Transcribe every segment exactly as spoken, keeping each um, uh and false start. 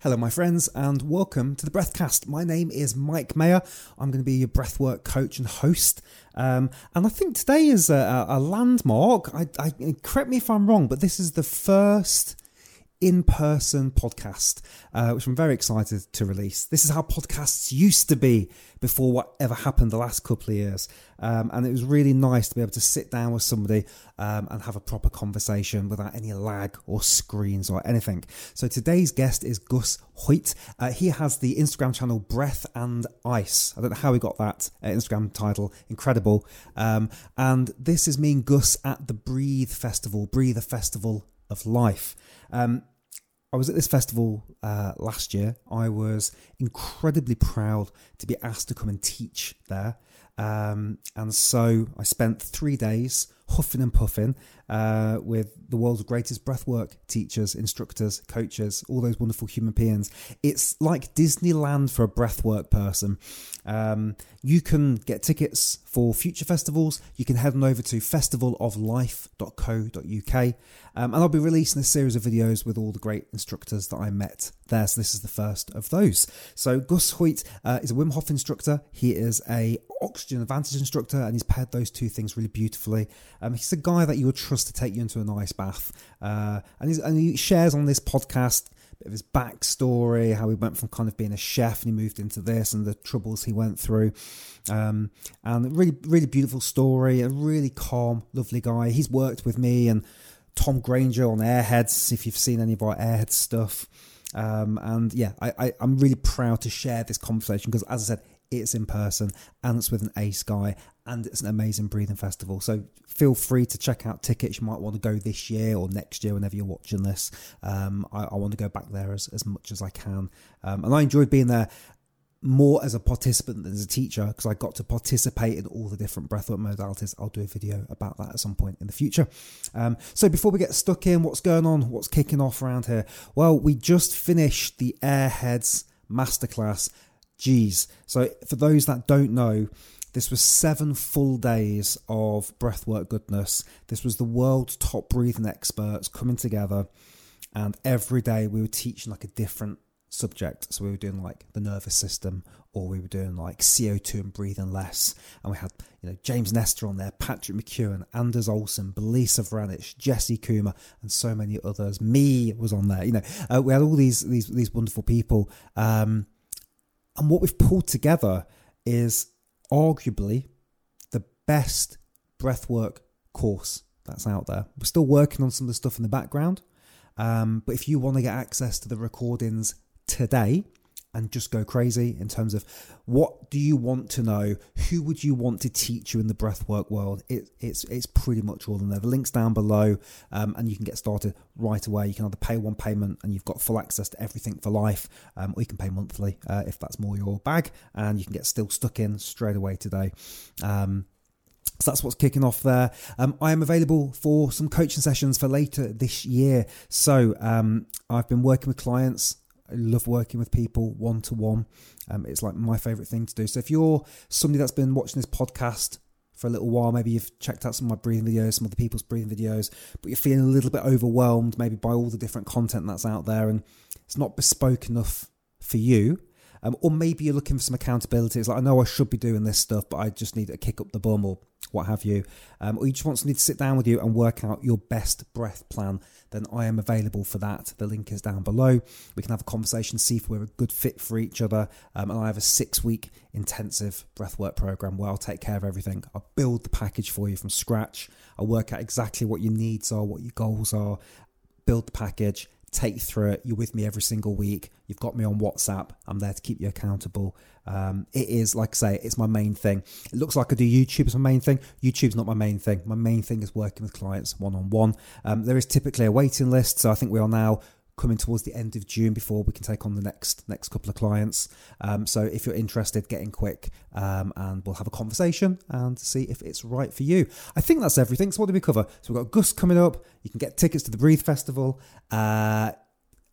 Hello, my friends, and welcome to the Breathcast. My name is Mike Mayer. I'm going to be your breathwork coach and host. Um, and I think today is a, a landmark. I, I, correct me if I'm wrong, but this is the first in-person podcast, uh, which I'm very excited to release. This is how podcasts used to be before whatever happened the last couple of years. Um, and it was really nice to be able to sit down with somebody um, and have a proper conversation without any lag or screens or anything. So today's guest is Gus Hoyt. Uh, he has the Instagram channel Breath and Ice. I don't know how he got that uh, Instagram title. Incredible. Um, and this is me and Gus at the Breathe Festival, Breathe a Festival of Life. Um, I was at this festival uh, last year. I was incredibly proud to be asked to come and teach there. Um, and so I spent three days huffing and puffing uh, with the world's greatest breathwork teachers, instructors, coaches, all those wonderful human beings. It's like Disneyland for a breathwork person. Um, you can get tickets for future festivals. You can head on over to festival of life dot co dot uk. Um, and I'll be releasing a series of videos with all the great instructors that I met there. So this is the first of those. So Gus Hoyt uh, is a Wim Hof instructor. He is a Oxygen Advantage instructor, and he's paired those two things really beautifully. Um, he's a guy that you would trust to take you into an ice bath. Uh, and, he's, and he shares on this podcast a bit of his backstory, how he went from kind of being a chef and he moved into this and the troubles he went through. Um, and a really, really beautiful story, a really calm, lovely guy. He's worked with me and Tom Granger on Airheads, if you've seen any of our Airheads stuff. Um, and yeah, I, I, I'm really proud to share this conversation because, as I said, it's in person and it's with an ace guy and it's an amazing breathing festival. So feel free to check out tickets. You might want to go this year or next year whenever you're watching this. Um, I, I want to go back there as, as much as I can. Um, and I enjoyed being there more as a participant than as a teacher because I got to participate in all the different breathwork modalities. I'll do a video about that at some point in the future. Um, so before we get stuck in, what's going on? What's kicking off around here? Well, we just finished the Airheads Masterclass. Geez. So for those that don't know, this was seven full days of breathwork goodness. This was the world's top breathing experts coming together, and every day we were teaching like a different subject. So we were doing like the nervous system, or we were doing like C O two and breathing less. And we had, you know, James Nestor on there, Patrick McEwen, Anders Olsen, Belisa Vranich, Jesse Kuma, and so many others. Me was on there. You know, uh, we had all these these these wonderful people. Um, and what we've pulled together is arguably the best breathwork course that's out there. We're still working on some of the stuff in the background. Um, but if you want to get access to the recordings today and just go crazy in terms of what do you want to know, who would you want to teach you in the breathwork world, it, it's it's pretty much all in there. The link's down below, um, and you can get started right away. You can either pay one payment and you've got full access to everything for life, um, or you can pay monthly uh, if that's more your bag, and you can get still stuck in straight away today. Um, So that's what's kicking off there. Um, I am available for some coaching sessions for later this year. So um, I've been working with clients. I love working with people one-to-one. Um, it's like my favourite thing to do. So if you're somebody that's been watching this podcast for a little while, maybe you've checked out some of my breathing videos, some other people's breathing videos, but you're feeling a little bit overwhelmed maybe by all the different content that's out there and it's not bespoke enough for you. Um, or maybe you're looking for some accountability. It's like, I know I should be doing this stuff, but I just need a kick up the bum or what have you. Um, or you just want somebody to sit down with you and work out your best breath plan, then I am available for that. The link is down below. We can have a conversation, see if we're a good fit for each other. Um, and I have a six-week intensive breathwork program where I'll take care of everything. I'll build the package for you from scratch. I'll work out exactly what your needs are, what your goals are, build the package, take you through it. You're with me every single week. You've got me on WhatsApp. I'm there to keep you accountable. Um, it is, like I say, it's my main thing. It looks like I do YouTube as my main thing. YouTube's not my main thing. My main thing is working with clients one-on-one. Um, there is typically a waiting list. So I think we are now coming towards the end of June before we can take on the next next couple of clients. Um, so if you're interested, get in quick um, and we'll have a conversation and see if it's right for you. I think that's everything. So what did we cover? So we've got Gus coming up. You can get tickets to the Breathe Festival. Uh,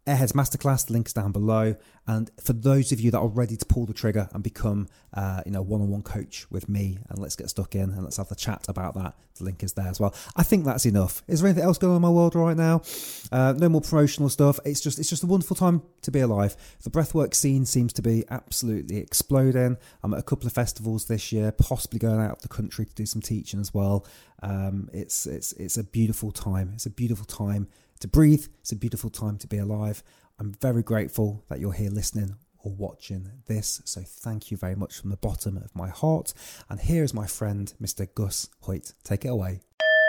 Airheads Masterclass, the link is down below. And for those of you that are ready to pull the trigger and become, uh, you know, one-on-one coach with me, and let's get stuck in and let's have the chat about that, the link is there as well. I think that's enough. Is there anything else going on in my world right now? Uh, no more promotional stuff. It's just, it's just a wonderful time to be alive. The breathwork scene seems to be absolutely exploding. I'm at a couple of festivals this year, possibly going out of the country to do some teaching as well. Um, it's, it's, it's a beautiful time. It's a beautiful time to breathe. It's a beautiful time to be alive. I'm very grateful that you're here listening or watching this. So thank you very much from the bottom of my heart. And here is my friend, Mister Gus Hoyt. Take it away.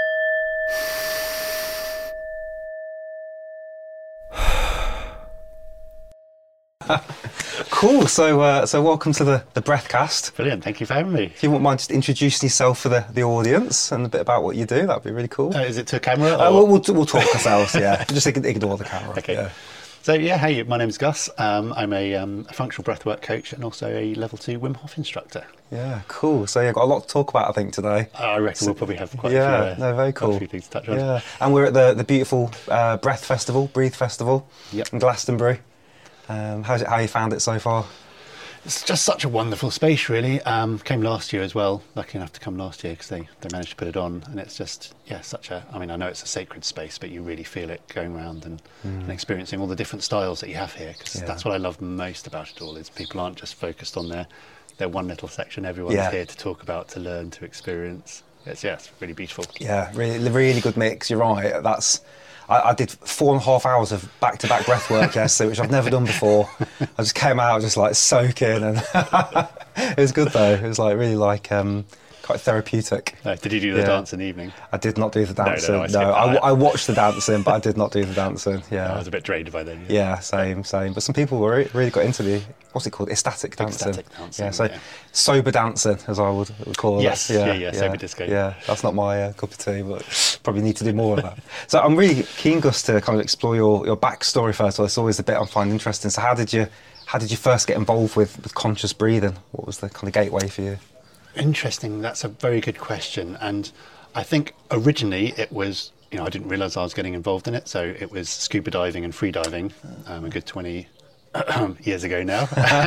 Cool. So, uh, so welcome to the the Breathcast. Brilliant. Thank you for having me. If you wouldn't mind just introducing yourself for the, the audience and a bit about what you do, that'd be really cool. Uh, is it to a camera? Uh, we'll, we'll we'll talk ourselves. Yeah, just ignore the camera. Okay. Yeah. So yeah, hey, my name's Gus. Um, I'm a, um, a functional breathwork coach and also a level two Wim Hof instructor. Yeah, cool. So yeah, got a lot to talk about, I think, today. Uh, I reckon so, we'll probably have quite yeah, a few, uh, no, very cool. a few things to touch on. Yeah, and we're at the the beautiful uh, Breath Festival, Breathe Festival, yep. in Glastonbury. Um, how's it? How you found it so far? It's just such a wonderful space, really. Um, came last year as well. Lucky enough to come last year because they, they managed to put it on, and it's just yeah, such a. I mean, I know it's a sacred space, but you really feel it going around and, mm. and experiencing all the different styles that you have here. Because yeah. that's what I love most about it all. Is people aren't just focused on their their one little section. Everyone's yeah. here to talk about, to learn, to experience. It's yeah, it's really beautiful. Yeah, really, really good mix. You're right. That's. I, I did four and a half hours of back-to-back breath work yesterday, which I've never done before. I just came out just like soaking, and it was good though. It was like really like um, quite therapeutic. Uh, did you do the yeah. dance in the evening? I did not do the dancing. No, no, no, I, no, I, I watched the dancing, but I did not do the dancing. Yeah, I was a bit drained by then. Yeah, yeah same, same. But some people were really, really got into the what's it called, ecstatic dancing. Ecstatic dancing. Yeah, so yeah. sober dancing, as I would, would call it. Yes, yeah, yeah, yeah, sober disco. Yeah, that's not my uh, cup of tea, but probably need to do more of that. So I'm really keen, Gus, to kind of explore your your backstory first of all. It's always a bit I find interesting. So how did you how did you first get involved with, with conscious breathing? What was the kind of gateway for you? Interesting. That's a very good question. And I think originally it was, you know, I didn't realise I was getting involved in it. So it was scuba diving and free diving, um, a good twenty years ago now.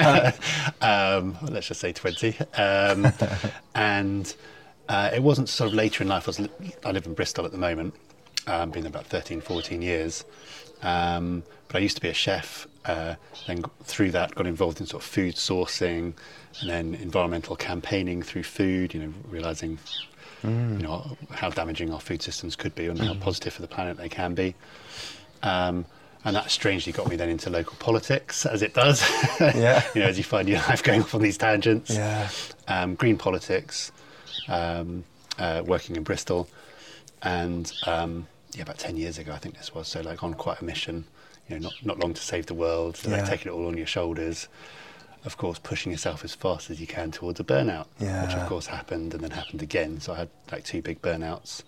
um, let's just say twenty. Um, and uh, it wasn't sort of later in life. I, was, I live in Bristol at the moment, um, been there about thirteen, fourteen years. Um, but I used to be a chef, uh, then through that got involved in sort of food sourcing and then environmental campaigning through food, you know, realising mm. you know, how damaging our food systems could be and mm. how positive for the planet they can be. Um, and that strangely got me then into local politics, as it does. Yeah. You know, as you find your life going off on these tangents. Yeah. Um, green politics, um, uh, working in Bristol. And um, yeah, about ten years ago, I think this was, so like on quite a mission, you know, not, not long to save the world, so yeah. like taking it all on your shoulders. Of course, pushing yourself as fast as you can towards a burnout, yeah. which of course happened and then happened again. So I had like two big burnouts.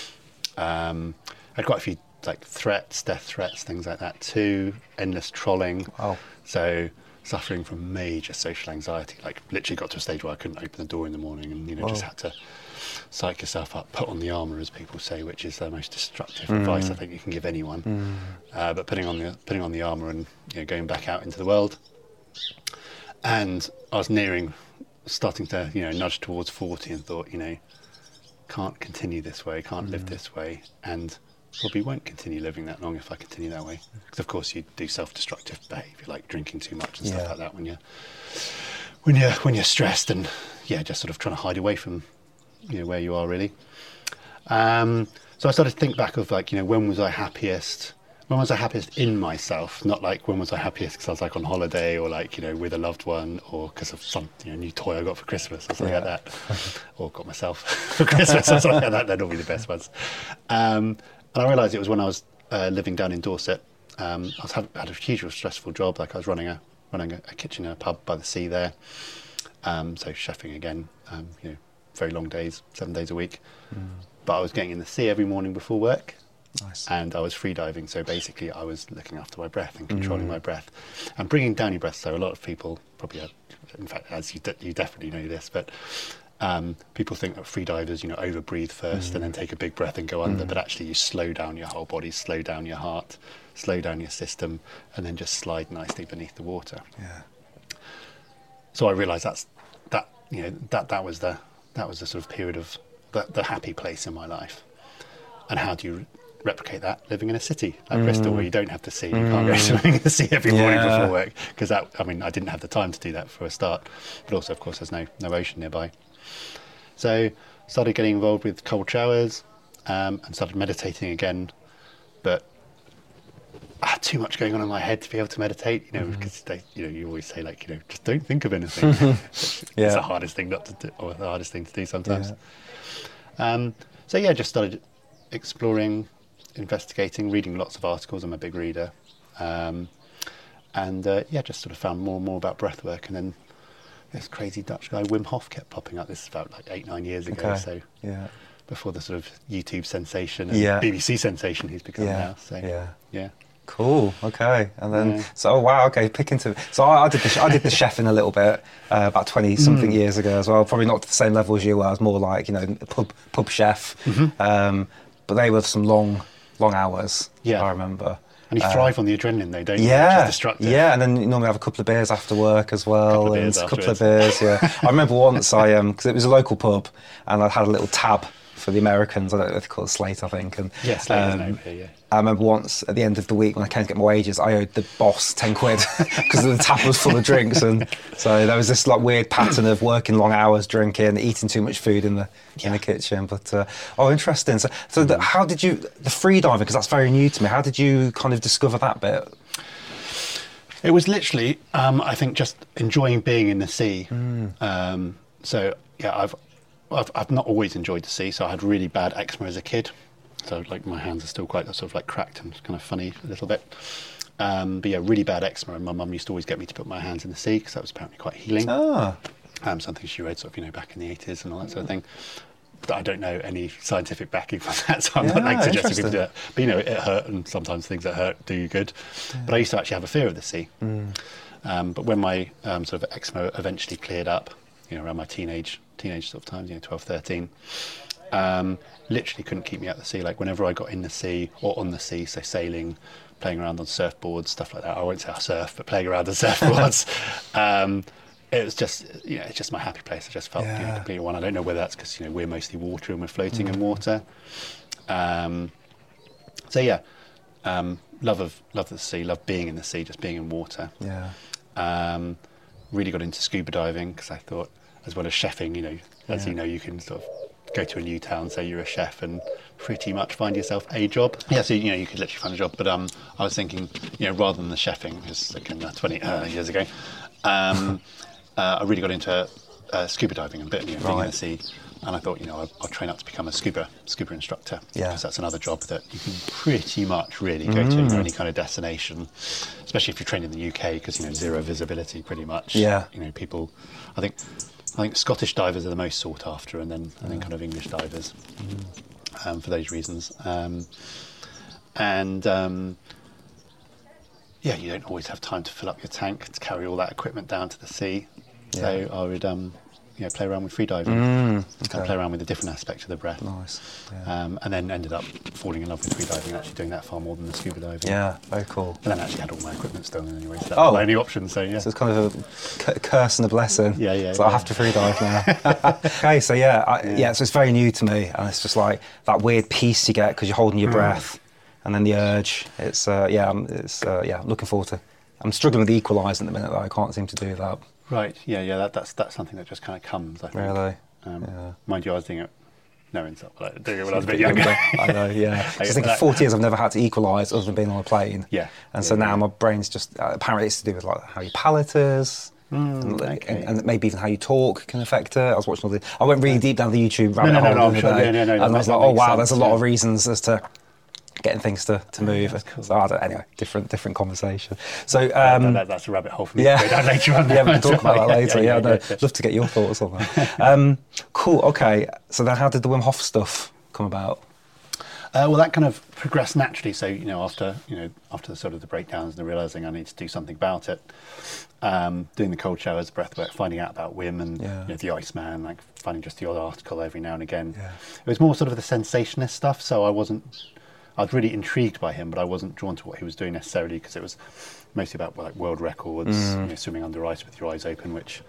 Um, I had quite a few like threats, death threats, things like that too. Endless trolling. Wow. So suffering from major social anxiety, like literally got to a stage where I couldn't open the door in the morning and, you know, Whoa. just had to psych yourself up, put on the armour, as people say, which is the most destructive mm. advice I think you can give anyone. Mm. Uh, but putting on the putting on the armour and, you know, going back out into the world. And I was nearing, starting to, you know, nudge towards forty and thought, you know, can't continue this way, can't mm. live this way, and probably won't continue living that long if I continue that way. Because of course you do self-destructive behaviour, like drinking too much and yeah. stuff like that when you're when you're when you're stressed and yeah, just sort of trying to hide away from, you know, where you are really. Um, so I started to think back of like, you know, when was I happiest? When was I happiest in myself? Not like when was I happiest because I was like on holiday or like, you know, with a loved one or because of some, you know, new toy I got for Christmas or something yeah. like that. Or got myself for Christmas or something like that. They're normally the best ones. Um, and I realised it was when I was uh, living down in Dorset. Um, I was had, had a hugely stressful job. Like I was running a running a, a kitchen in a pub by the sea there. Um, so chefing again, um, you know, very long days, seven days a week. Mm. But I was getting in the sea every morning before work. Nice. And I was free diving, so basically I was looking after my breath and controlling mm. my breath and bringing down your breath. So a lot of people probably, have, in fact, as you de- you definitely know this, but Um, people think that freedivers, you know, over breathe first mm. and then take a big breath and go under, mm. but actually you slow down your whole body, slow down your heart, slow down your system, and then just slide nicely beneath the water. Yeah. So I realised that's that you know that that was the that was the sort of period of the, the happy place in my life. And how do you replicate that living in a city like mm. Bristol, where you don't have the sea, you mm. can't go swimming in the sea every morning yeah. before work, because that I mean I didn't have the time to do that for a start, but also of course there's no no ocean nearby. So started getting involved with cold showers um, and started meditating again, but I had too much going on in my head to be able to meditate, you know, mm-hmm. because they, you know, you always say like, you know, just don't think of anything. it's yeah. the hardest thing not to do, or the hardest thing to do sometimes. Yeah. Um, so yeah, just started exploring, investigating, reading lots of articles. I'm a big reader. Um, and uh, yeah, just sort of found more and more about breathwork, and then this crazy Dutch guy Wim Hof kept popping up. This is about like eight, nine years ago. Okay. So yeah. before the sort of YouTube sensation and yeah. B B C sensation he's become yeah. now. So yeah. yeah. Cool. Okay, and then yeah. so oh, wow. Okay, pick into. So I, I did the I did the chefing a little bit uh, about twenty something mm. years ago as well. Probably not to the same level as you were. I was more like you know pub pub chef, mm-hmm. um, but they were some long long hours. Yeah, I remember. And you thrive uh, on the adrenaline, though, don't you? Yeah, which is destructive. Yeah, and then you normally have a couple of beers after work as well, couple and a couple of beers. Yeah, I remember once I um because it was a local pub, and I had a little tab for the Americans. I don't know if they call it Slate, I think. And yeah, Slate um, is here, yeah. I remember once at the end of the week when I came to get my wages, I owed the boss ten quid because the tap was full of drinks, and so there was this like weird pattern of working long hours, drinking, eating too much food in the yeah. in the kitchen. But uh, oh, interesting. So, so the, how did you the free diving? Because that's very new to me. How did you kind of discover that bit? It was literally, um, I think, just enjoying being in the sea. Mm. Um, so yeah, I've, I've I've not always enjoyed the sea. So I had really bad eczema as a kid. So like my hands are still quite sort of like cracked and kind of funny a little bit. Um, but yeah, really bad eczema, and my mum used to always get me to put my hands in the sea because that was apparently quite healing. Ah. Um, something she read sort of, you know, back in the eighties and all that sort of thing. But I don't know any scientific backing for that, so I'm yeah, not like suggesting people do it. But you know, it hurt, and sometimes things that hurt do you good. Yeah. But I used to actually have a fear of the sea. Mm. Um, but when my um, sort of eczema eventually cleared up, you know, around my teenage teenage sort of times, you know, twelve, thirteen, um, literally couldn't keep me out of the sea. Like whenever I got in the sea or on the sea, so sailing, playing around on surfboards, stuff like that. I won't say I surf, but playing around on surfboards. um, it was just, you know, it's just my happy place. I just felt yeah. you know, completely one. I don't know whether that's because, you know, we're mostly water and we're floating mm. in water. Um, so yeah, um, love of love of the sea, love being in the sea, just being in water. Yeah. Um, really got into scuba diving because I thought, as well as chefing, you know, as yeah. you know, you can sort of go to a new town, say you're a chef, and pretty much find yourself a job. Yeah, so you know you could literally find a job. But um, I was thinking, you know, rather than the chefing, because like uh, twenty uh, years ago, um, uh, I really got into uh, scuba diving and bit, you know, being right. in the sea. And I thought, you know, I'll, I'll train up to become a scuba scuba instructor. Yeah. Because that's another job that you can pretty much really go mm. to any kind of destination, especially if you're trained in the U K, because, you know, zero visibility pretty much. Yeah. You know, people, I think, I think Scottish divers are the most sought after, and then and then kind of English divers, mm. um, for those reasons. Um, and um, yeah, you don't always have time to fill up your tank to carry all that equipment down to the sea. Yeah. So I would, um, you know, play around with free diving, mm, okay. kind of play around with the different aspects of the breath. Nice. Yeah. Um, and then ended up falling in love with free diving, actually doing that far more than the scuba diving. Yeah, very cool. And then actually had all my equipment stolen anyway, so that oh. was my only option. So yeah, so it's kind of a c- curse and a blessing. Yeah, yeah. So yeah. I have to free dive now. Okay, so yeah, I, yeah, yeah, so it's very new to me, and it's just like that weird peace you get because you're holding your mm. breath, and then the urge. It's uh, yeah, I'm, it's uh, yeah, I'm looking forward to. I'm struggling with equalising at the minute though. I can't seem to do that. Right, yeah, yeah, that, that's that's something that just kind of comes, I think. Really? Um, yeah. Mind you, I was doing it, no insult, but like, doing it when I was a bit younger. I know, yeah. I just think in forty years I've never had to equalise other than being on a plane. Yeah. And so yeah, now yeah. my brain's just, uh, apparently it's to do with like how your palate is, mm, and, okay. and, and maybe even how you talk can affect it. I was watching all the, I went really deep down the YouTube rabbit no, no, hole no, the no, other day, yeah, no, no, and I was that like, oh wow, sense, there's a lot yeah. of reasons as to getting things to, to move. Yeah, cool. So I don't, anyway, different different conversation. So um, that, that, that's a rabbit hole for me yeah. to go down later on. Yeah, we can talk about that later. Yeah, yeah, yeah, no, yeah, yeah. love to get your thoughts on that. um, cool. Okay. So then, how did the Wim Hof stuff come about? Uh, well, that kind of progressed naturally. So, you know, after you know, after the sort of the breakdowns and the realizing I need to do something about it, um, doing the cold showers, breathwork, finding out about Wim and Yeah. you know, the Iceman, like finding just the odd article every now and again. Yeah. It was more sort of the sensationist stuff. So I wasn't, I was really intrigued by him, but I wasn't drawn to what he was doing necessarily because it was mostly about like world records, Mm. you know, swimming under ice with your eyes open, which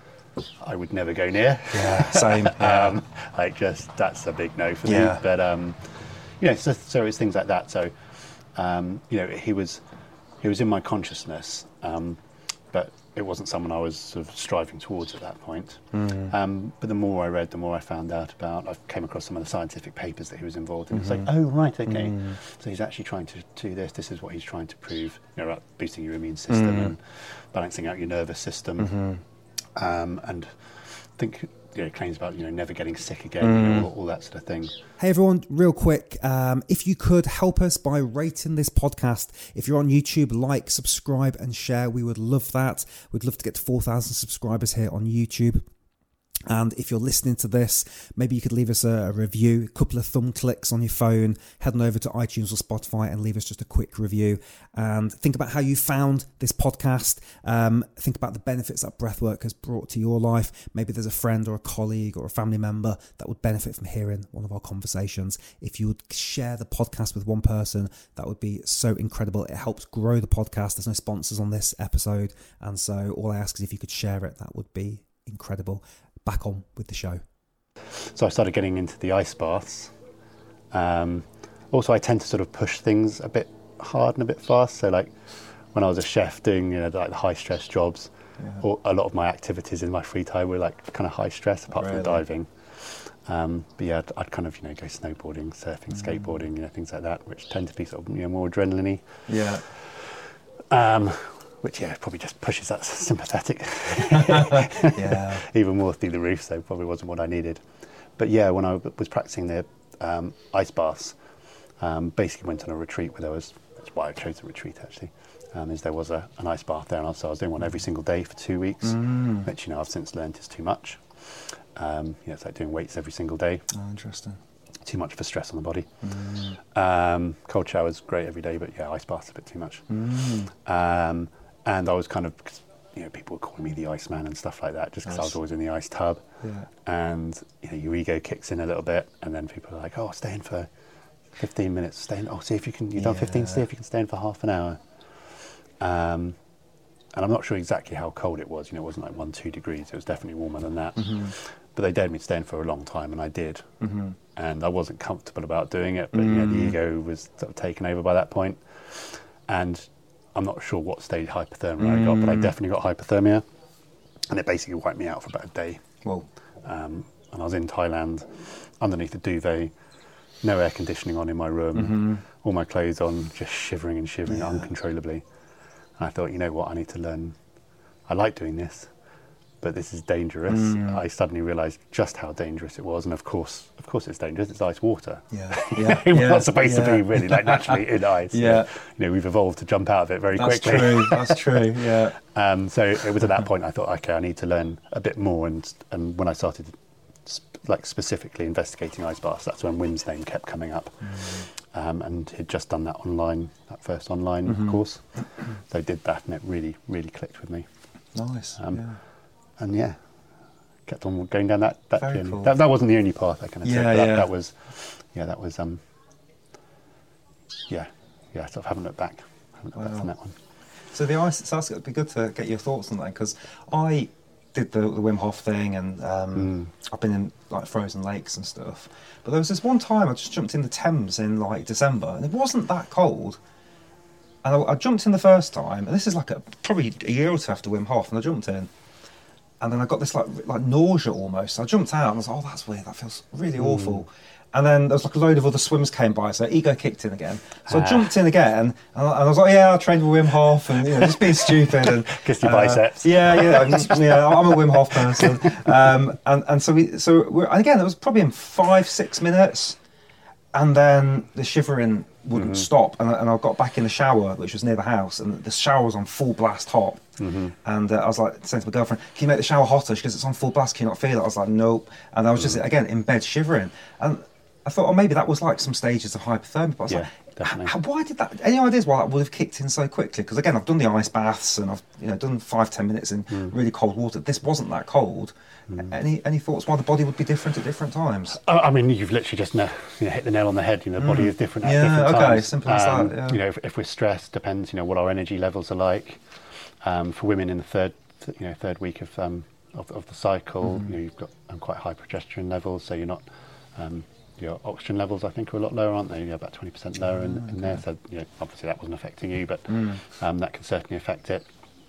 I would never go near. Yeah, same. Yeah. um, like just that's a big no for Yeah. me. But um, you know, so, so it's things like that. So um, you know, he was he was in my consciousness, um, but it wasn't someone I was sort of striving towards at that point. Mm. Um, but the more I read, the more I found out about. I came across some of the scientific papers that he was involved in. Mm-hmm. It's like, oh right, okay. Mm. So he's actually trying to do this. This is what he's trying to prove. You know, about boosting your immune system Mm. and balancing out your nervous system. Mm-hmm. Um, and I think you know, claims about you know never getting sick again, mm. you know, all, all that sort of thing. Hey everyone, real quick, um, if you could help us by rating this podcast, if you're on YouTube, like, subscribe and share, we would love that. We'd love to get to four thousand subscribers here on YouTube. And if you're listening to this, maybe you could leave us a, a review, a couple of thumb clicks on your phone, head on over to iTunes or Spotify and leave us just a quick review. And think about how you found this podcast. Um, think about the benefits that breathwork has brought to your life. Maybe there's a friend or a colleague or a family member that would benefit from hearing one of our conversations. If you would share the podcast with one person, that would be so incredible. It helps grow the podcast. There's no sponsors on this episode. And so all I ask is if you could share it, that would be incredible. Back on with the show. So I started getting into the ice baths. Um, also, I tend to sort of push things a bit hard and a bit fast. So, like when I was a chef doing you know like the high stress jobs, yeah. or a lot of my activities in my free time were like kind of high stress, apart really? from diving. Um, but yeah, I'd, I'd kind of you know go snowboarding, surfing, mm. skateboarding, you know things like that, which tend to be sort of you know more adrenaline-y. Yeah. Um, Which, yeah, probably just pushes that sympathetic yeah. even more through the roof, so probably wasn't what I needed. But yeah, when I was practicing the um, ice baths, um, basically went on a retreat where there was, that's why I chose the retreat actually, um, is there was a, an ice bath there, and so I was doing one every single day for two weeks, mm. which, you know, I've since learned is too much. Um, yeah, it's like doing weights every single day. Oh, interesting. Too much for stress on the body. Mm. Um, cold showers, great every day, but yeah, ice baths a bit too much. Mm. Um, And I was kind of, you know, people were calling me the Iceman and stuff like that, just because nice. I was always in the ice tub. Yeah. And, you know, your ego kicks in a little bit, and then people are like, oh, stay in for fifteen minutes, stay in, oh, see if you can, you've done yeah. fifteen, see if you can stay in for half an hour. Um, and I'm not sure exactly how cold it was, you know, it wasn't like one, two degrees, it was definitely warmer than that. Mm-hmm. But they dared me to stay in for a long time, and I did. Mm-hmm. And I wasn't comfortable about doing it, but, mm. you know, the ego was sort of taken over by that point. And I'm not sure what stage hypothermia mm. I got, but I definitely got hypothermia, and it basically wiped me out for about a day. Whoa. Um, and I was in Thailand, underneath a duvet, no air conditioning on in my room, mm-hmm. all my clothes on, just shivering and shivering yeah. uncontrollably. And I thought, you know what, I need to learn. I like doing this, but this is dangerous. Mm. I suddenly realised just how dangerous it was, and of course, of course, it's dangerous. It's ice water. Yeah, yeah. We're yeah. not supposed yeah. to be really like naturally in ice. Yeah, you know, we've evolved to jump out of it very That's quickly. True. That's true. Yeah. Um, so it was at that point I thought, okay, I need to learn a bit more, and and when I started, sp- like specifically investigating ice baths, that's when Wim's name kept coming up. Mm. Um, and he'd just done that online, that first online mm-hmm. course. So I did that, and it really, really clicked with me. Nice. Um, yeah. And yeah. kept on going down that, that Very journey. Cool. That, that wasn't the only path I kind of yeah, took. Yeah. That, that was, yeah, that was, um, yeah, yeah. So I haven't looked back. I haven't looked wow. back from that one. So the ice. So it'd be good to get your thoughts on that, because I did the, the Wim Hof thing, and um, Mm. I've been in like frozen lakes and stuff. But there was this one time I just jumped in the Thames in like December, and it wasn't that cold. And I, I jumped in the first time, and this is like a, probably a year or two after Wim Hof, and I jumped in. And then I got this like like nausea almost. So I jumped out and I was like, oh, that's weird. That feels really mm. awful. And then there was like a load of other swims came by, so ego kicked in again. So ah. I jumped in again, and I, and I was like, yeah, I trained with Wim Hof, and you know, just being stupid. And kissed your uh, biceps. Yeah, yeah, just, yeah. I'm a Wim Hof person. Um, and and so we so we're, and again, it was probably in five six minutes, and then the shivering wouldn't mm-hmm. stop, and, and I got back in the shower, which was near the house, and the shower was on full blast hot. Mm-hmm. And uh, I was like saying to my girlfriend, can you make the shower hotter? Because it's on full blast, can you not feel it? I was like, nope. And I was just, mm. again, in bed shivering. And I thought, oh, maybe that was like some stages of hypothermia. But I was Yeah, like, definitely. how, why did that? Any ideas why that would have kicked in so quickly? Because again, I've done the ice baths and I've you know done five ten minutes in Mm. really cold water. This wasn't that cold. Mm. Any any thoughts why the body would be different at different times? I I mean, you've literally just na- you know, hit the nail on the head. You know, the body Mm. is different at Yeah, different okay, times. simple as Um, that, yeah. You know, if, if we're stressed, depends. You know, what our energy levels are like. Um, for women in the third, you know, third week of um, of, of the cycle, Mhm. you know, you've got um, quite high progesterone levels, so you're not. Um, your oxygen levels, I think, are a lot lower, aren't they? You know, about twenty percent lower in, in there. So, you know, obviously that wasn't affecting you, but Mm. um, that can certainly affect it.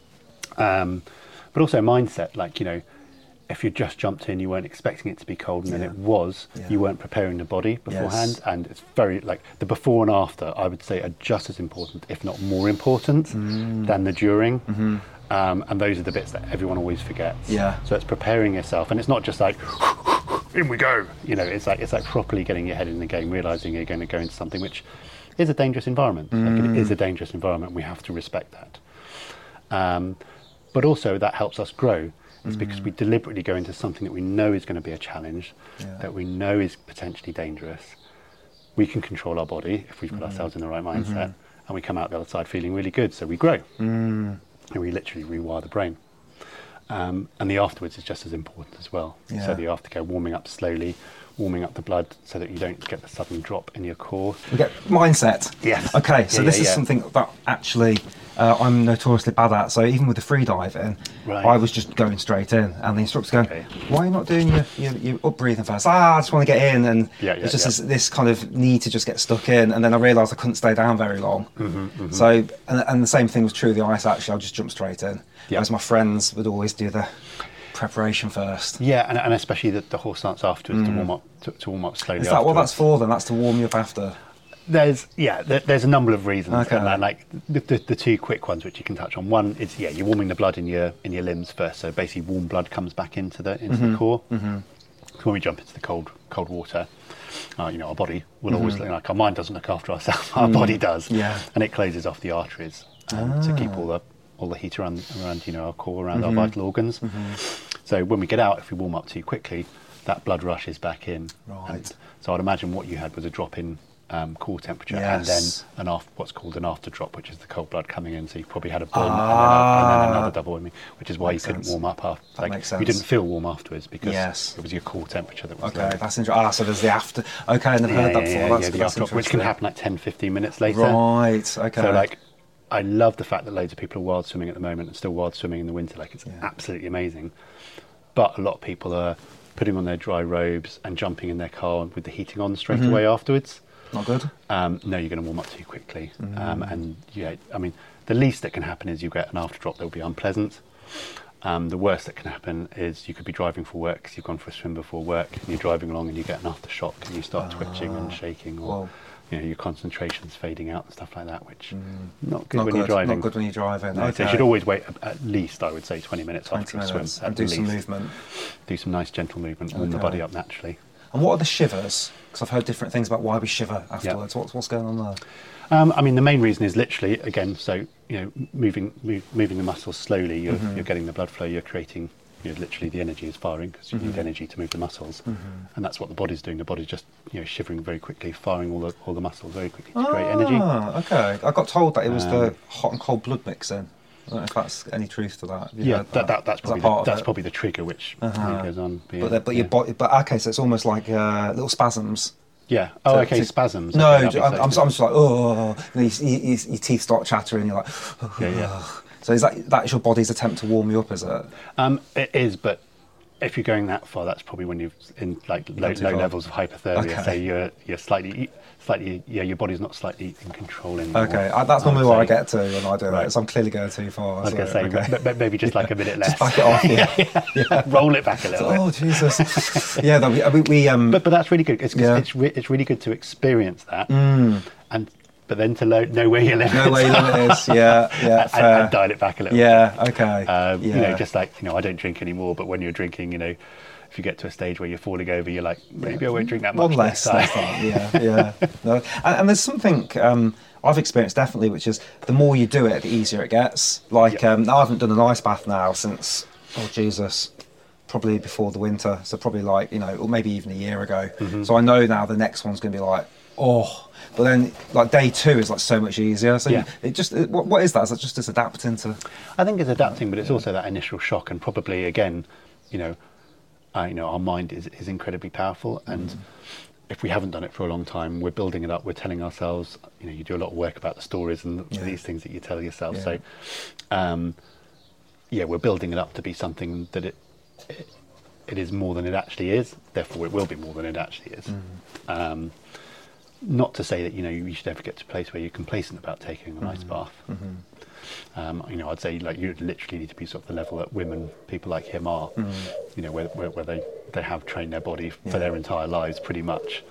Um, but also mindset, like, you know, if you just jumped in, you weren't expecting it to be cold, and Yeah. then it was, Yeah. you weren't preparing the body beforehand. Yes. And it's very, like, the before and after, I would say, are just as important, if not more important, Mm. than the during. Mhm. Um, and those are the bits that everyone always forgets. Yeah. So it's preparing yourself, and it's not just like, in we go. You know, it's like it's like properly getting your head in the game, realizing you're going to go into something which is a dangerous environment. Like, it is a dangerous environment. We have to respect that. Um, but also that helps us grow. It's because we deliberately go into something that we know is going to be a challenge, Yeah. that we know is potentially dangerous. We can control our body if we've put ourselves in the right mindset, and we come out the other side feeling really good. So we grow, Mm. and we literally rewire the brain. Um, and the afterwards is just as important as well. Yeah. So the aftercare, warming up slowly, warming up the blood so that you don't get the sudden drop in your core. We get mindset. Yes. Okay, so Yeah, this yeah, is yeah. something that actually uh, I'm notoriously bad at. So even with the free diving, Right. I was just going straight in, and the instructor's going, Okay. "Why are you not doing your, your, your up breathing first?" Ah, I just want to get in, and Yeah, yeah, it's just yeah. This, this kind of need to just get stuck in. And then I realised I couldn't stay down very long. Mm-hmm, So, and, and the same thing was true of the ice. Actually, I just jumped straight in. Yeah. Whereas my friends would always do the preparation first. Yeah, and, and especially the, the horse dance afterwards to warm up to, to warm up slowly. Is that what afterwards. that's for? Then that's to warm you up after. There's yeah, there, there's a number of reasons. Okay. And, uh, like the, the, the two quick ones which you can touch on. One is yeah, you're warming the blood in your in your limbs first. So basically, warm blood comes back into the into the core. Mm-hmm. So when we jump into the cold cold water, uh, you know, our body will always look like our mind doesn't look after ourselves. Our body does. Yeah. And it closes off the arteries um, to keep all the all the heat around around you know our core, around our vital organs. So when we get out, if we warm up too quickly, that blood rushes back in. Right. And so I'd imagine what you had was a drop in um, core temperature, Yes. and then an after, what's called an after drop, which is the cold blood coming in. So you probably had a burn and, then a, and Ah. then another double whammy, which is why Makes you couldn't sense. warm up after. That Like, makes you sense. didn't feel warm afterwards because Yes. it was your core temperature that was Okay, low. that's interesting. Ah, so there's the after. Okay, I never Yeah, heard that yeah, before. yeah, that's yeah, the that's after drop, which can interesting. happen like ten, fifteen minutes later. Right. Okay. So like, I love the fact that loads of people are wild swimming at the moment and still wild swimming in the winter. Like, it's Yeah. absolutely amazing. But a lot of people are putting on their dry robes and jumping in their car with the heating on straight Mm-hmm. away afterwards. Not good. Um, no, you're going to warm up too quickly. Mm. Um, and yeah, I mean, the least that can happen is you get an after drop that will be unpleasant. Um, the worst that can happen is you could be driving for work because you've gone for a swim before work, and you're driving along and you get an aftershock and you start twitching and shaking, or Whoa. you know, your concentration's fading out and stuff like that, which not good Not when good. you're driving. Not good when you're driving. No, okay. So you should always wait at- at least, I would say, twenty minutes twenty after a minutes swim. and at do some least. movement. Do some nice gentle movement, warm the Okay. body up naturally. And what are the shivers? Because I've heard different things about why we shiver afterwards. What's what's going on there? Um, I mean, the main reason is literally, again, so, you know, moving move, moving the muscles slowly, you're, Mm-hmm. you're getting the blood flow, you're creating, you know, literally the energy is firing because you Mm-hmm. need energy to move the muscles. And that's what the body's doing. The body's just, you know, shivering very quickly, firing all the all the muscles very quickly to create energy. Ah, okay. I got told that it was the Um, hot and cold blood mixing. I don't know if that's any truth to that. Have you Yeah, heard that, that, that's Is probably part the, of that's it? probably the trigger which you know, Uh-huh. goes on. But, yeah, the, but yeah. your body, but okay, so it's almost like uh, little spasms. Yeah. Oh, So- okay. so- Spasms. No, Okay, that I'm, makes I'm, sense. I'm just like, oh, you know, you, you, your teeth start chattering. You're like, Yeah, yeah. So is that that's your body's attempt to warm you up? Is it? Um, it is, but if you're going that far, that's probably when you're in like low, Gone too low far. levels of hypothermia. Okay. So you're you're slightly, slightly, yeah, your body's not slightly in control anymore. Okay, I, that's I would normally where I say. get to when I do Right. it. So I'm clearly going too far. I was so, going to say, okay. m- m- maybe just like a minute less. Just back it off. Yeah. yeah. Roll it back a little bit. Oh Jesus! Yeah, no, we, we, we um. But but that's really good. It's 'cause Yeah. it's re- it's really good to experience that, mm, and but then to lo- know where your limits no way are limit is. Yeah, yeah, and, fair. and dial it back a little. Yeah, okay. bit. Um, yeah. You know, just like you know, I don't drink anymore, but when you're drinking, you know. If you get to a stage where you're falling over, you're like, maybe I won't drink that much. one less. next Next time. time. Yeah, yeah. No. And, and there's something um, I've experienced definitely, which is the more you do it, the easier it gets. Like Yeah. um, I haven't done an ice bath now since oh Jesus, probably before the winter, so probably like, you know, or maybe even a year ago. Mm-hmm. So I know now the next one's going to be like, oh, but then like day two is like so much easier. So Yeah. it just, it, what, what is that? Is that just as adapting to? I think it's adapting, but it's also that initial shock, and probably again, you know, uh, you know, our mind is, is incredibly powerful, and mm. if we haven't done it for a long time, we're building it up. We're telling ourselves, you know, you do a lot of work about the stories and yeah. these things that you tell yourself. Yeah. So, um, yeah, we're building it up to be something that it, it it is more than it actually is. Therefore, it will be more than it actually is. Mm. Um, not to say that, you know, you should ever get to a place where you're complacent about taking an mm. ice bath. Mm-hmm. Um, you know, I'd say like you literally need to be sort of the level that women, people like him are. Mm. You know, where, where, where they they have trained their body for yeah. their entire lives, pretty much.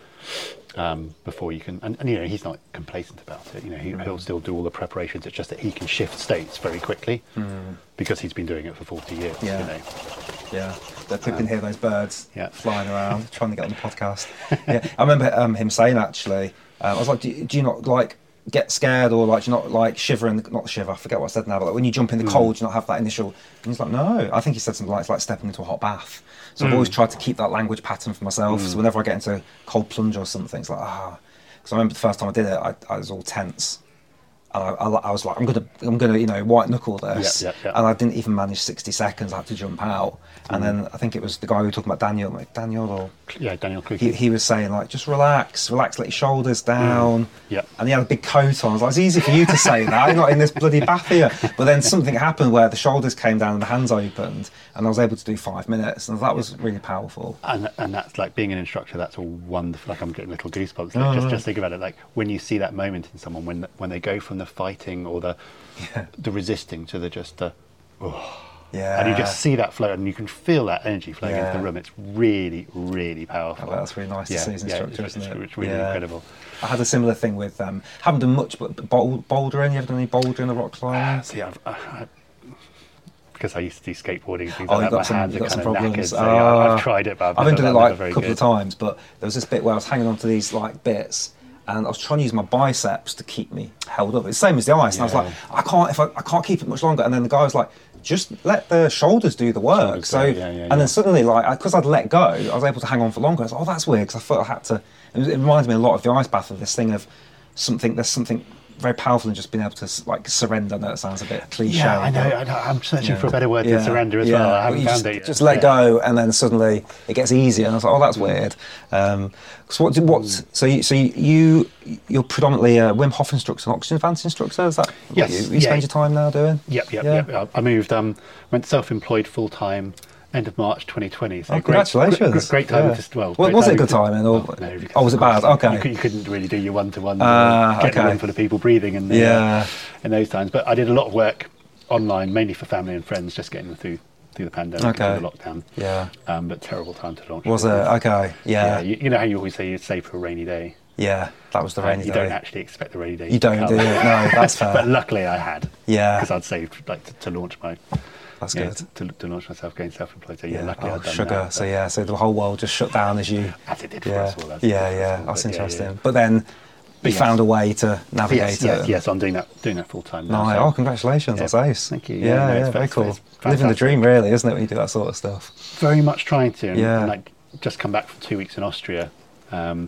Um, before you can, and, and you know, he's not complacent about it. You know, he, mm. he'll still do all the preparations. It's just that he can shift states very quickly mm. because he's been doing it for forty years. Yeah, you know? yeah. But people um, can hear those birds yeah. flying around, trying to get on the podcast. Yeah, I remember um, him saying actually. Um, I was like, do you, do you not like get scared or like do you not like shiver in the, not shiver? I forget what I said now, but like when you jump in the mm. cold, do you not have that initial? And he's like, no. I think he said something like it's like stepping into a hot bath. So mm. I've always tried to keep that language pattern for myself. Mm. So whenever I get into a cold plunge or something, it's like, ah. Because I remember the first time I did it, I, I was all tense. And I, I, I was like, I'm gonna, I'm gonna, you know, white knuckle this. Yeah, yeah, yeah. And I didn't even manage sixty seconds. I had to jump out. Mm. And then I think it was the guy we were talking about, Daniel, like Daniel, or yeah, Daniel Kluge. He, he was saying like, just relax, relax, let your shoulders down. Mm. Yeah. And he had a big coat on. I was like, it's easy for you to say that. You're not in this bloody bath here. But then something happened where the shoulders came down and the hands opened, and I was able to do five minutes, and that was really powerful. And and that's like being an instructor. That's all wonderful. Like I'm getting little goosebumps. Like, oh, just right. just think about it. Like when you see that moment in someone when when they go from the fighting or the yeah. the resisting to the just the oh, yeah, and you just see that flow, and you can feel that energy flowing yeah. into the room. It's really really powerful. Oh, that's really nice yeah, to see as an yeah, instructor, it's, isn't it's, it? It's really yeah. incredible. I had a similar thing with um, haven't done much, but bold, bouldering. You ever done any bouldering or rock climbing? Uh, see, I've, I, I, because I used to do skateboarding and things oh, like that, my some, hands are kind of problems. knackered. So uh, yeah, I've, I've tried it, but I've, I've been doing it like a couple good. of times. But there was this bit where I was hanging on to these like bits, and I was trying to use my biceps to keep me held up. It's the same as the ice, yeah. and I was like, I can't, if I, I can't keep it much longer. And then the guy was like, just let the shoulders do the work. Shoulders so, go, yeah, yeah, and yeah. then suddenly, like, because I'd let go, I was able to hang on for longer. I was like, oh, that's weird, because I thought I had to. It, was, it reminds me a lot of the ice bath, of this thing of something. There's something very powerful in just being able to like surrender. I know it sounds a bit cliche. Yeah, I know. I know. I'm searching yeah. for a better word yeah. than surrender as yeah. well. I haven't you found just, it yet. Just let yeah. go, and then suddenly it gets easier. And I was like, oh, that's weird. Um, so what? what mm. So you, so you, you're predominantly a Wim Hof instructor, an oxygen advance instructor. Is that yes? What you, you yeah. spend your time now doing? Yep, yep, yeah. yep. I moved. Um, went self-employed full time. End of March twenty twenty. So oh, great, congratulations! Great, great time. Yeah. Just, well, well was it a good timing? Or oh, no, oh, was it bad? Okay. You, you couldn't really do your one-to-one. Uh, get okay. a room full of people breathing in, the, yeah. uh, in those times. But I did a lot of work online, mainly for family and friends, just getting them through through the pandemic okay. and through the lockdown. Yeah. Um, but terrible time to launch. Was it? Okay. Yeah. yeah you, you know how you always say you save for a rainy day. Yeah, that was the rainy um, you day. You don't actually expect the rainy day. You don't, do you? No, that's fair. But luckily, I had. Yeah. Because I'd saved like to, to launch my. That's yeah, good. To, to launch myself going self-employed. So yeah, yeah. luckily oh, I've done sugar. that. So yeah, so the whole world just shut down as you. As it did yeah. for us all. That's yeah, yeah, all, that's but interesting. Yeah, yeah. But then but you yes. found a way to navigate yes, it. Yes, yes, I'm doing that, doing that full time now. No, so. oh, congratulations! Yeah. That's ace. Thank you. Yeah, Yeah, no, yeah, it's very it's, cool. it's Living the dream, really, isn't it, when you do that sort of stuff? Very much trying to. And, yeah. and like just come back from two weeks in Austria. Um,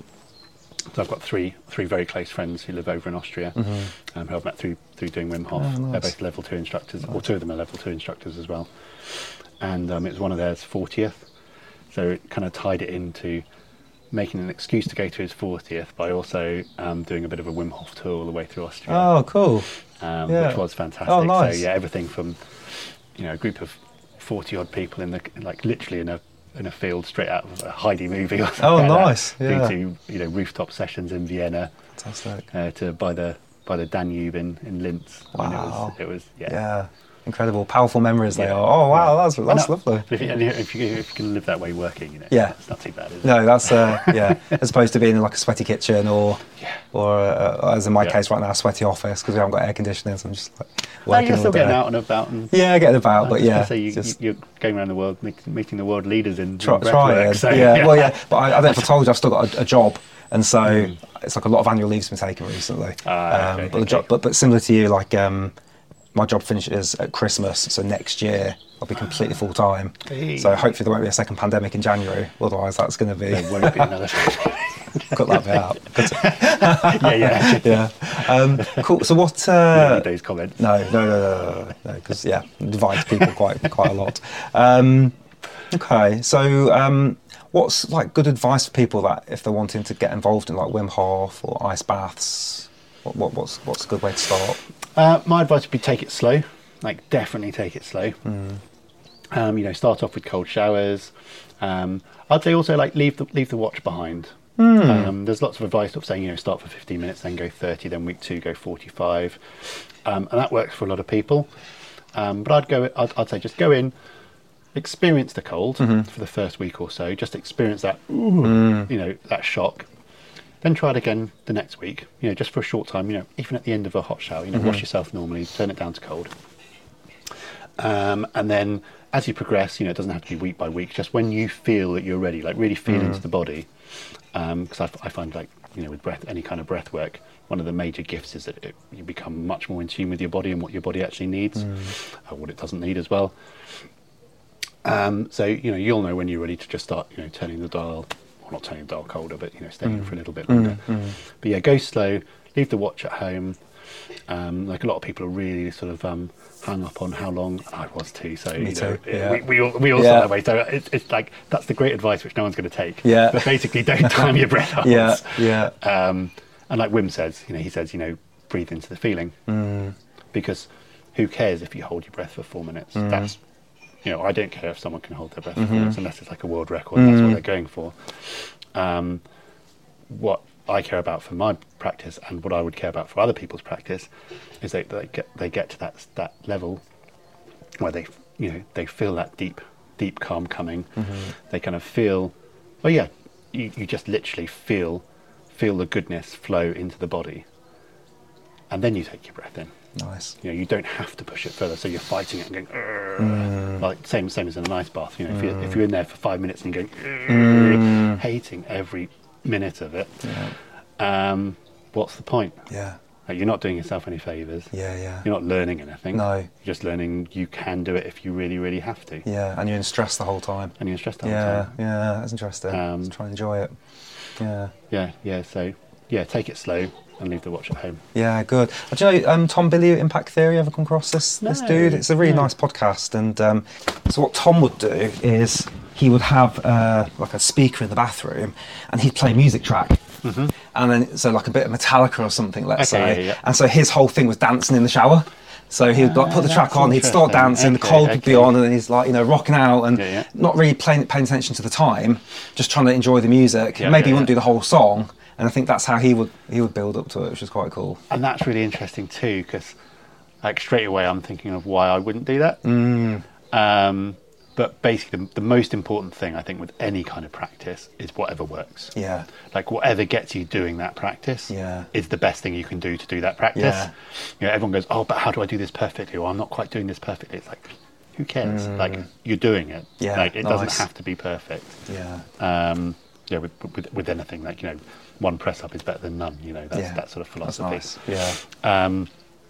So I've got three three very close friends who live over in Austria, mm-hmm. um, who I've met through through doing Wim Hof. Oh, nice. They're both level two instructors, nice. Or two of them are level two instructors as well. And um, it was one of theirs fortieth, so it kind of tied it into making an excuse to go to his fortieth by also um, doing a bit of a Wim Hof tour all the way through Austria. Oh, cool! Um, yeah. Which was fantastic. Oh, nice. So yeah, everything from you know a group of forty odd people in the like literally in a in a field straight out of a Heidi movie or something oh like nice that, yeah. to you know rooftop sessions in Vienna, fantastic, uh, to by the by the Danube in, in Linz. Wow. I mean, it was it was yeah, yeah. incredible, powerful memories yeah. they are. Oh wow, that's that's not, lovely. If you, if you if you can live that way working, you know, yeah, it's not too bad, is it? No, that's uh, yeah, as opposed to being in like a sweaty kitchen or yeah. or uh, as in my yeah. case right now, a sweaty office because we haven't got air conditioning, so I'm just like Oh, working you're still all day. getting out and about. And yeah, getting about, but yeah, so you, just you're going around the world, meet, meeting the world leaders in, try, in breath try work, it. so, yeah, yeah, well, yeah, but I, I don't know if I told you, I've still got a, a job, and so mm. it's like a lot of annual leave's been taken recently. Ah, um, okay, but, the okay. job, but but similar to you, like um, my job finishes at Christmas, so next year I'll be completely full time. Hey. So hopefully there won't be a second pandemic in January. Otherwise, that's going to be. There won't be another. Cut that bit out. yeah, yeah, yeah. Um, cool. So what? Uh, those comments. no, no, no, no, no, because yeah, it divides people quite quite a lot. Um, okay, so um, what's like good advice for people that if they're wanting to get involved in like Wim Hof or ice baths? What, what what's what's a good way to start? Uh, my advice would be take it slow. Like definitely take it slow. Mm. Um, you know, start off with cold showers. Um, I'd say also like leave the leave the watch behind. Mm. Um, there's lots of advice of saying, you know, start for fifteen minutes, then go thirty, then week two go forty-five, um, and that works for a lot of people. Um, but I'd go, I'd, I'd say just go in, experience the cold Mm-hmm. for the first week or so, just experience that, ooh, Mm. you know, that shock. Then try it again the next week, you know, just for a short time, you know, even at the end of a hot shower, you know, Mm-hmm. wash yourself normally, turn it down to cold. Um, and then as you progress, you know, it doesn't have to be week by week, just when you feel that you're ready, like really feel Mm. into the body. Because I, I find like, you know, with breath, any kind of breath work, one of the major gifts is that it, you become much more in tune with your body and what your body actually needs, Mm. or what it doesn't need as well. Um, so, you know, you'll know when you're ready to just start, you know, turning the dial, well, not turning the dial colder, but, you know, staying Mm. for a little bit longer. Mm. But yeah, go slow, leave the watch at home. Um, like a lot of people are really sort of um, hung up on how long. I was too. So Me you know, too, yeah. we, we all we all Yeah. feel that way. So it's, it's like that's the great advice which no one's going to take. Yeah. But basically, don't time your breath out. Yeah, yeah. Um, and like Wim says, you know, he says, you know, breathe into the feeling, Mm. because who cares if you hold your breath for four minutes? Mm. That's, you know, I don't care if someone can hold their breath for Mhm. four minutes unless it's like a world record. And that's Mm. what they're going for. Um, what I care about for my practice and what I would care about for other people's practice is that they get they get to that that level where they you know they feel that deep deep calm coming. Mm-hmm. They kind of feel, oh yeah, you, you just literally feel feel the goodness flow into the body, and then you take your breath in. Nice. You know, you don't have to push it further, so you're fighting it and going, "Urgh." Mm. Like same same as in an ice bath. You know, if you're if Mm. you're in there for five minutes and going, "Urgh," Mm. hating every minute of it, Yeah. um, what's the point? Yeah. Like, you're not doing yourself any favors. Yeah. Yeah. You're not learning anything. No. You're just learning you can do it if you really, really have to. Yeah, and you're in stress the whole time. And you're stressed all Yeah, the time. yeah, that's interesting. Um, Just try and enjoy it. Yeah. Yeah, yeah. So, yeah, take it slow and leave the watch at home. Yeah, good. Uh, Do you know um, Tom Billy at Impact Theory? Ever come across this this No, dude? It's a really no. nice podcast. And um, so what Tom would do is he would have uh, like a speaker in the bathroom, and he'd play a music track. Mm-hmm. And then so like a bit of Metallica or something, let's Okay, say. yeah, yeah. And so his whole thing was dancing in the shower. So he'd like Ah, put the track that's on, he'd start interesting. dancing, the Okay, cold would be okay. on, and then he's like, you know, rocking out and Yeah, yeah. not really playing, paying attention to the time, just trying to enjoy the music. Yeah, Maybe yeah, he wouldn't yeah. do the whole song, and I think that's how he would he would build up to it, which is quite cool. And that's really interesting too, because like straight away I'm thinking of why I wouldn't do that. Mm. Um, but basically, the, the most important thing I think with any kind of practice is whatever works. Yeah, Like whatever gets you doing that practice Yeah. is the best thing you can do to do that practice. Yeah. You know, everyone goes, oh, but how do I do this perfectly? Or I'm not quite doing this perfectly. It's like, who cares? Mm. Like you're doing it. Yeah, Like it nice. doesn't have to be perfect. yeah, Um, yeah, with, with with anything, like, you know, one press up is better than none. You know, that's yeah. that sort of That's philosophy. nice. Yeah, Um,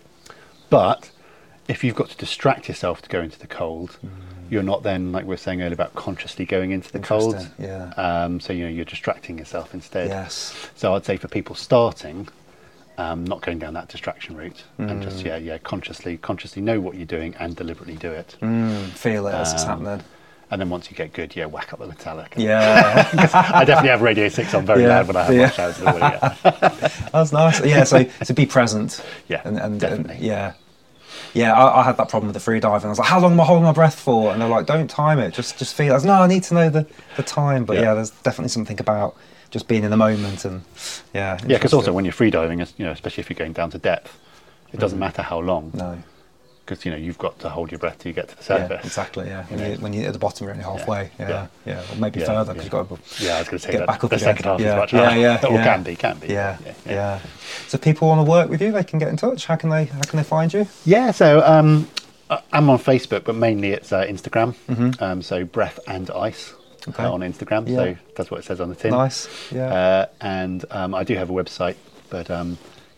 but if you've got to distract yourself to go into the cold, you're not then, like we were saying earlier, about consciously going into the cold. Interesting, yeah. Um, so, you know, you're distracting yourself instead. yes, So I'd say for people starting, um, not going down that distraction route, and Mm. just yeah, yeah, consciously, consciously know what you're doing and deliberately do it. mm, feel it as it's Um, happening. And then once you get good, yeah, whack up the Metallica. Yeah, I definitely have Radio Six on very Yeah, loud when I have yeah. my showers in the morning. Yeah. that's nice. Yeah, so to be present. Yeah, and, and, and definitely. yeah. Yeah, I, I had that problem with the free diving. I was like, "How long am I holding my breath for?" And they're like, "Don't time it. Just, just feel." I was, "No, I need to know the, the time." But yeah. Yeah. there's definitely something about just being in the moment and yeah. Yeah, because interesting. also when you're freediving, it's- you know, especially if you're going down to depth, it doesn't matter how long, no, because you know you've got to hold your breath till you get to the yeah, surface. exactly. Yeah, when You know. you when you're at the bottom, you're only halfway. Yeah, yeah, Yeah. or maybe Yeah, further because yeah. you've got to Yeah, I was going to say get that back up the again. second half yeah. is much yeah, harder. yeah, or yeah. can be, can be. Yeah, yeah. yeah. So if people want to work with you, they can get in touch. How can they? How can they find you? Yeah, so um, I- I'm on Facebook, but mainly it's uh, Instagram. Mhm. Um, so Breath and Ice Okay. uh, on Instagram. Yeah. So that's what it says on the tin. Nice. Yeah. Uh, and um, I do have a website, but um,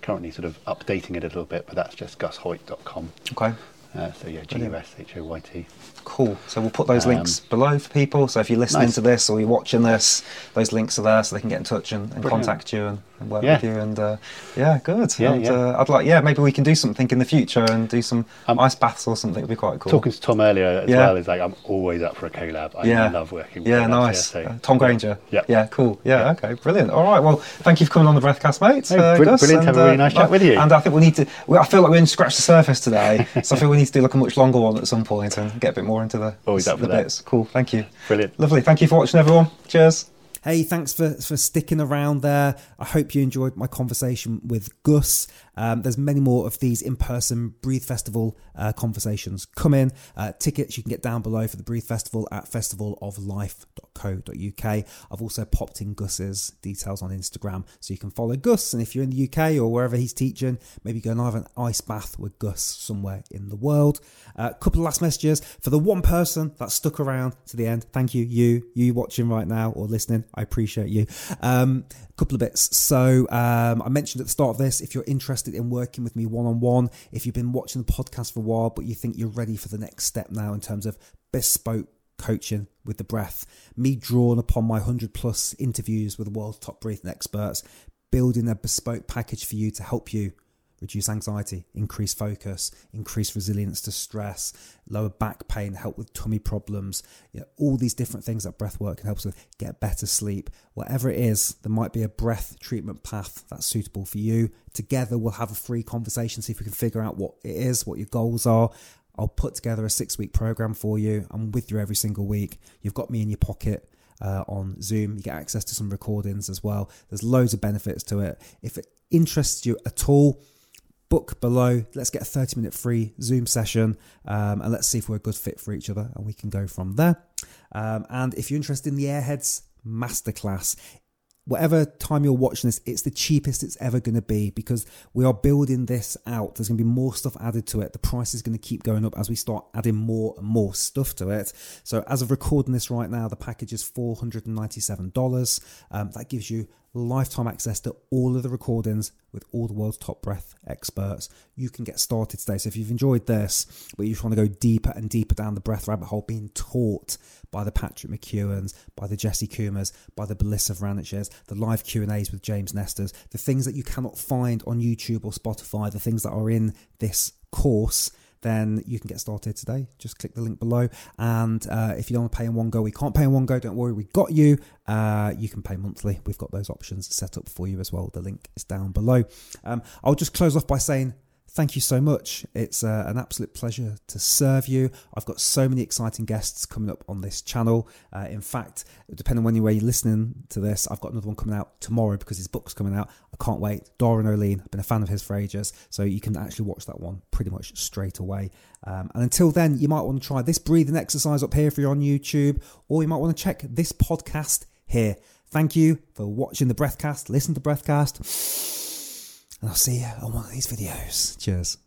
currently sort of updating it a little bit, but that's just gus hoyt dot com. Okay. Uh, so yeah, G U S H O Y T. Cool. So we'll put those Um, links below for people. So if you're listening nice. to this or you're watching this, those links are there so they can get in touch and, and contact you and, and work Yeah. with you. And uh, yeah, good. Yeah, and yeah. Uh, I'd like, yeah, maybe we can do something in the future and do some Um, ice baths or something. It'd be quite cool. Talking to Tom earlier as Yeah. well, is like I'm always up for a collab. I Yeah. love working with Yeah, collabs, nice. Yeah, so- Uh, Tom Granger. Yeah. Yeah, cool. Yeah, Yeah. okay, brilliant. All right, well, thank you for coming on the Breathcast, mate. Hey, br- Gus, brilliant to have a really nice chat with you. And I think we need to. We, I feel like we only scratched the surface today, so I feel we need to do like a much longer one at some point and get a bit more into the, Always up the for that. bits. Cool. Thank you. Brilliant. Lovely. Thank you for watching, everyone. Cheers. Hey, thanks for, for sticking around there. I hope you enjoyed my conversation with Gus. Um, there's many more of these in-person Breathe Festival uh, conversations coming. Uh, tickets you can get down below for the Breathe Festival at festival of life dot co dot uk. I've also popped in Gus's details on Instagram so you can follow Gus. And if you're in the U K or wherever he's teaching, maybe go and have an ice bath with Gus somewhere in the world. A uh, couple of last messages for the one person that stuck around to the end. Thank you, you, you watching right now or listening. I appreciate you. Um, couple of bits. So um, I mentioned at the start of this, if you're interested in working with me one-on-one, if you've been watching the podcast for a while, but you think you're ready for the next step now in terms of bespoke coaching with the breath, me drawing upon my one hundred plus interviews with the world's top breathing experts, building a bespoke package for you to help you reduce anxiety, increase focus, increase resilience to stress, lower back pain, help with tummy problems, you know, all these different things that breath work can help us with, get better sleep. Whatever it is, there might be a breath treatment path that's suitable for you. Together, we'll have a free conversation, see if we can figure out what it is, what your goals are. I'll put together a six-week program for you. I'm with you every single week. You've got me in your pocket. Uh, on Zoom, you get access to some recordings as well. There's loads of benefits to it. If it interests you at all, book below. Let's get a thirty minute free Zoom session um, and let's see if we're a good fit for each other and we can go from there. Um, and if you're interested in the Airheads Masterclass, whatever time you're watching this, it's the cheapest it's ever going to be because we are building this out. There's going to be more stuff added to it. The price is going to keep going up as we start adding more and more stuff to it. So as of recording this right now, the package is four hundred ninety-seven dollars. Um, that gives you lifetime access to all of the recordings with all the world's top breath experts. You can get started today. So if you've enjoyed this, but you just want to go deeper and deeper down the breath rabbit hole, being taught by the Patrick McEwens, by the Jesse Kumas, by the Belissa Vraniches, the live Q and A's with James Nesters, the things that you cannot find on YouTube or Spotify, the things that are in this course, then you can get started today. Just click the link below. And uh, if you don't want to pay in one go, we can't pay in one go. Don't worry, we got you. Uh, you can pay monthly. We've got those options set up for you as well. The link is down below. Um, I'll just close off by saying thank you so much. It's uh, an absolute pleasure to serve you. I've got so many exciting guests coming up on this channel. Uh, in fact, depending on when you're listening to this, I've got another one coming out tomorrow because his book's coming out. I can't wait. Doran O'Lean, I've been a fan of his for ages, so you can actually watch that one pretty much straight away. Um, and until then, you might want to try this breathing exercise up here if you're on YouTube, or you might want to check this podcast here. Thank you for watching the Breathcast. Listen to Breathcast. And I'll see you on one of these videos. Cheers.